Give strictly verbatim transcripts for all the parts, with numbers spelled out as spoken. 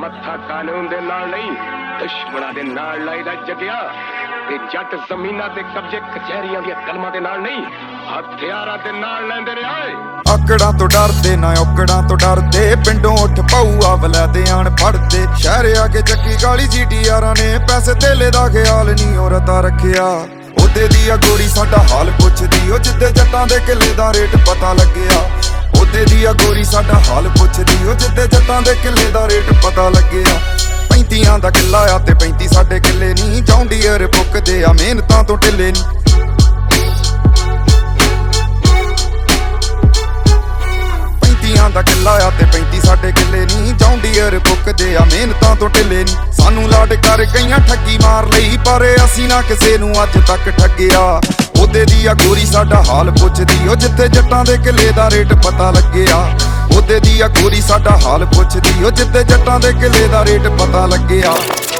ਮੱਥਾ ਕਾਨੂੰਨ ਦੇ ਨਾਲ ਨਹੀਂ ਦੁਸ਼ਮਣਾਂ ਦੇ ਨਾਲ ਲਾਈਦਾ ਜਗਿਆ ਤੇ ਜੱਟ ਜ਼ਮੀਨਾਂ ਤੇ ਕਬਜ਼ੇ ਕਚਹਿਰੀਆਂ ਦੀਆਂ ਕਲਮਾਂ ਦੇ ਨਾਲ ਨਹੀਂ ਹਥਿਆਰਾਂ ਦੇ ਨਾਲ ਲੈਂਦੇ ਰਹੇ। ਆਕੜਾਂ ਤੋਂ ਡਰਦੇ ਨਾ ਔਕੜਾਂ ਤੋਂ ਡਰਦੇ ਪਿੰਡੋਂ ਉੱਠ ਪਾਊਆ ਵਲੈਦੇ ਆਣ ਫੜਦੇ ਸ਼ਹਿਰ ਆ ਕੇ ਚੱਕੀ ਕਾਲੀ ਜੀਟੀਆਰਾਂ ਨੇ ਪੈਸੇ ਧੇਲੇ ਦਾ ਖਿਆਲ ਨਹੀਂ ਔਰਤਾਂ ਰੱਖਿਆ। ਉਹਦੇ ਦੀ ਆ ਗੋਰੀ ਸਾਡਾ ਹਾਲ ਪੁੱਛਦੀ ਉਹ ਜਿੱਦੇ ਜੱਟਾਂ ਦੇ ਕਿੱਲੇ ਦਾ ਰੇਟ ਪਤਾ ਲੱਗਿਆ। ਉਹਦੇ ਦੀ ਆ ਗੋਰੀ ਸਾਡਾ ਹਾਲ ਪੁੱਛਦੀ ਉਹ ਜਿੱਦੇ ਜੱਟਾਂ ਦੇ ਕਿੱਲੇ ਦਾ ਰੇਟ ਪਤਾ ਲੱਗਿਆ। ਪੈਂਤੀਆਂ ਦਾ ਕਿੱਲਾ ਆ ਤੇ ਪੈਂਤੀ ਸਾਡੇ ਕਿੱਲੇ ਨਹੀਂ ਜੌਂਡੀਅਰ ਪੁੱਕਦੇ ਆ ਮਿਹਨਤਾਂ ਤੋਂ ਢਿੱਲੇ ਨਹੀਂ। ਪੈਂਤੀਆਂ ਦਾ ਕਿੱਲਾ ਆ ਤੇ ਪੈਂਤੀ ਸਾਡੇ ਕਿੱਲੇ ਨਹੀਂ ਜੌਂਡੀਅਰ ਪੁੱਕਦੇ ਆ ਮਿਹਨਤਾਂ ਤੋਂ ਢਿੱਲੇ ਨਹੀਂ। ਸਾਨੂੰ ਲਾਡ ਕਰ ਕਈਆਂ ਠੱਗੀ ਮਾਰ ਲਈ ਪਰ ਅਸੀਂ ਨਾ ਕਿਸੇ ਨੂੰ ਅੱਜ ਤੱਕ ਠੱਗਿਆ। ਉਹਦੇ ਦੀ ਆ ਗੋਰੀ ਸਾਡਾ ਹਾਲ ਪੁੱਛਦੀ ਉਹ ਜਿੱਥੇ ਜੱਟਾਂ ਦੇ ਕਿੱਲੇ ਦਾ ਰੇਟ ਪਤਾ ਲੱਗਿਆ। ਉਹਦੇ ਦੀ ਆ ਗੋਰੀ ਸਾਡਾ ਹਾਲ ਪੁੱਛਦੀ ਉਹ ਜਿੱਥੇ ਜੱਟਾਂ ਦੇ ਕਿੱਲੇ ਦਾ ਰੇਟ ਪਤਾ ਲੱਗਿਆ।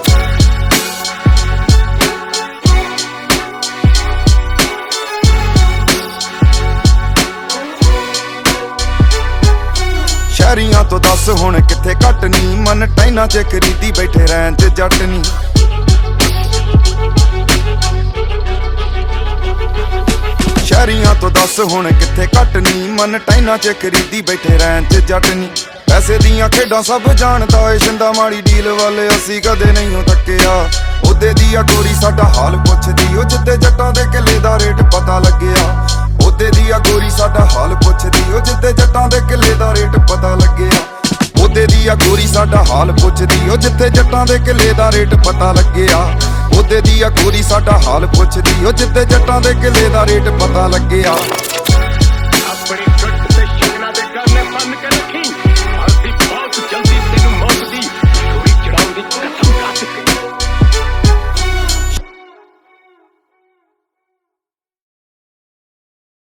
ਸ਼ਹਿਰੀਆਂ ਤੋਂ ਦੱਸ ਹੁਣ ਕਿੱਥੇ ਘੱਟ ਨੀ ਮਨ ਟਾਈਨਾਂ ਚ ਖਰੀਦੀ ਬੈਠੇ ਰਹਿਣ ਤੇ ਜੱਟ ਨੀ। ਸ਼ਹਿਰੀਆਂ ਤੋਂ ਦੱਸ ਹੁਣ ਕਿੱਥੇ ਘੱਟ ਨੀ ਮਨ ਟਾਈਨਾਂ ਚ ਖਰੀਦੀ ਬੈਠੇ ਰਹਿਣ ਤੇ ਜੱਟ ਨੀ। ਪੈਸੇ ਦੀਆਂ ਖੇਡਾਂ ਸਭ ਜਾਣਦਾ ਏ ਸ਼ਿੰਦਾ ਮਾੜੀ ਡੀਲ ਵਾਲੇ ਅਸੀਂ ਕਦੇ ਨਹੀਂ ਤੱਕਿਆ। ਉਹਦੇ ਦੀ ਆ ਗੋਰੀ ਸਾਡਾ ਹਾਲ ਪੁੱਛਦੀ ਉਹ ਜਿੱਦੇ ਜੱਟਾਂ ਦੇ ਕਿੱਲੇ ਦਾ ਰੇਟ ਪਤਾ ਲੱਗਿਆ। ਉਹਦੇ ਦੀ ਆ ਗੋਰੀ ਸਾਡਾ ਹਾਲ ਪੁੱਛਦੀ ਉਹ ਜਿੱਦੇ ਜੱਟਾਂ ਦੇ ਕਿੱਲੇ ਦਾ ਰੇਟ ਪਤਾ ਲੱਗਿਆ। ਉਹਦੇ ਦੀ ਆ ਗੋਰੀ ਸਾਡਾ ਹਾਲ ਪੁੱਛਦੀ ਉਹ ਜਿੱਥੇ ਜੱਟਾਂ ਦੇ ਕਿੱਲੇ ਦਾ ਰੇਟ ਪਤਾ ਲੱਗਿਆ। ਉਹਦੇ ਦੀ ਆ ਗੋਰੀ ਸਾਡਾ ਹਾਲ ਪੁੱਛਦੀ ਉਹ ਜਿੱਥੇ ਜੱਟਾਂ ਦੇ ਕਿੱਲੇ ਦਾ ਰੇਟ ਪਤਾ ਲੱਗਿਆ। ਆਪਣੀ ਗੁੱਟ ਤੇ ਸ਼ਗਨਾਂ ਦੇ ਗਾਨੇ ਬੰਨ ਕੇ ਰੱਖੀ